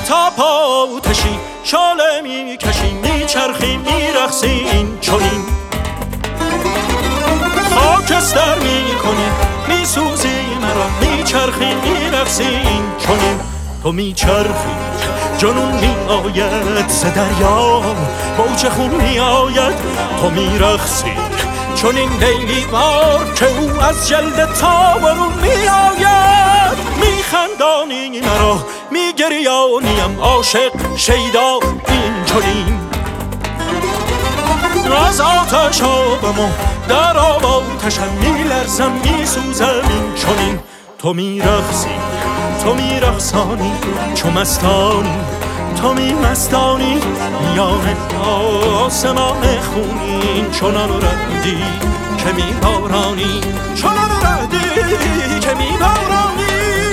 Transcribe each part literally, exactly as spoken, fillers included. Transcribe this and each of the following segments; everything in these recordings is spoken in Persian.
تا پا آتشی شاله می کشی میچرخی میرقصی این چنین خاکستر میکنی میسوزی مرا میچرخی میرقصی این چنین تو میچرخی جنون میآید ز دریا موج خون میآید تو میرقصی چنین لیلی وار که او از جلد تا برون میآید میخندانی مرا میگریانیم عاشق شیدا این چنین از آتش آبم در آب آتشم میلرزم میسوزم این چنین تو میرقصی تو میرقصانی چو مستانی تو می مستانی میان آسمان خونین چنان ردی که می بارانی چنان ردی که می بارانی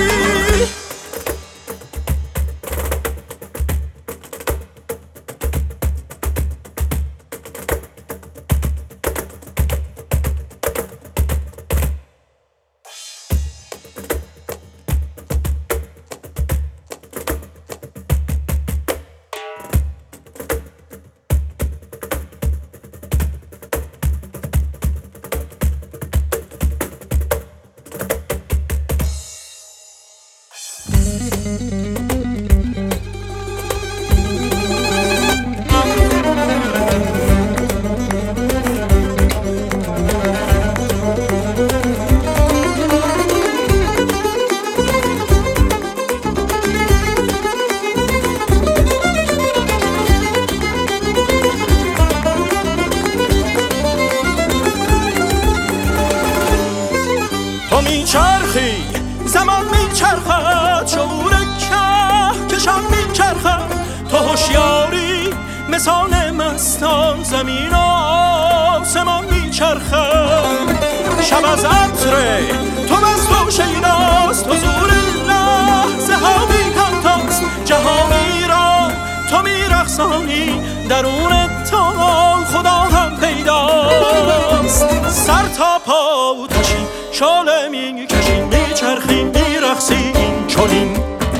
تو میچرخی زمان میچرخد شعور که کشان میچرخد تو هوشیاری مثال مستان زمین و آسمان میچرخد شب از عطر تو مست و شیداست حضور لحظه ها بی همتاست جهانی را تو میرقصانی درون تو خدا هم پیداست سر تا پا آتشی شاله میکشی میچرخی میرقصی این چنین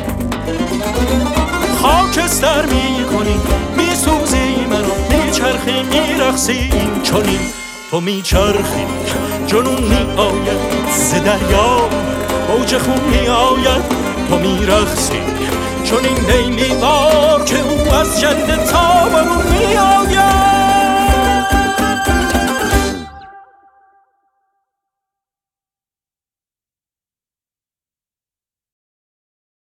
خاکستر میکنی میسوزی مرا میچرخی میرقصی این چنین تو میچرخی جنون میآید ز دریا موج خون میآید تو میرقصی چنین لیلی وار که او از جلد تا برون میآید